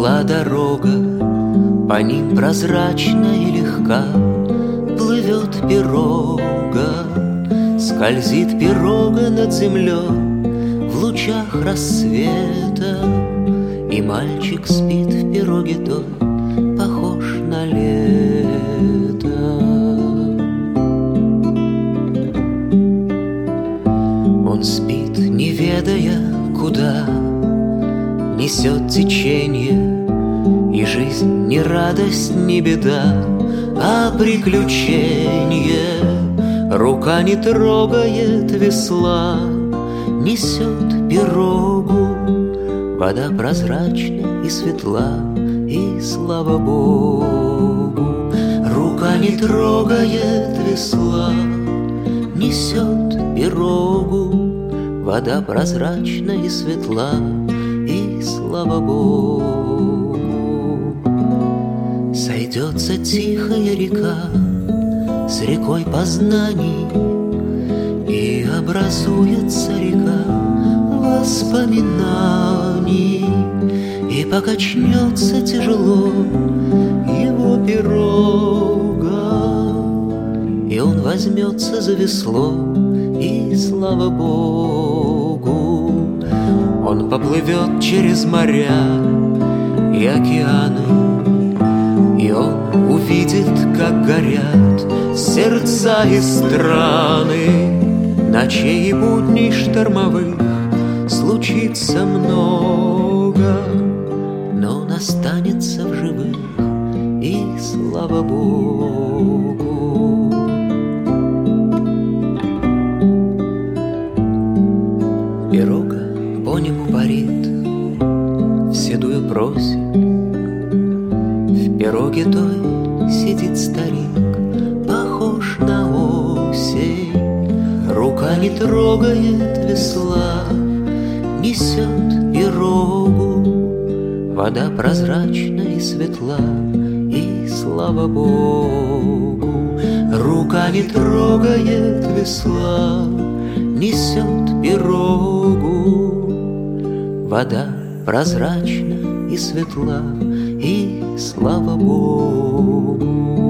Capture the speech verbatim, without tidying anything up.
Шла дорога, по ним прозрачна и легка, плывет пирога, скользит пирога над землей в лучах рассвета, и мальчик спит в пироге той, похож на лето. Он спит, не ведая, куда несет течение, и жизнь не радость, не беда, а приключение. Рука не трогает весла, несет пирогу, вода прозрачна и светла, и слава Богу. Рука не трогает весла, несет пирогу, вода прозрачна и светла, и слава Богу. Сойдется тихая река с рекой познаний, и образуется река воспоминаний, и покачнется тяжело его пирога, и он возьмется за весло, и слава Богу. Он поплывет через моря и океаны, и он увидит, как горят сердца и страны. Ночей и будней штормовых случится много, но он останется в живых, и слава Богу. Пирога по небу парит в седую просень, в пироге той сидит старик, похож на осень. Рука не трогает весла, несет пирогу, вода прозрачна и светла, и слава Богу. Рука не трогает весла, несет пирогу, вода прозрачна и светла, и слава Богу.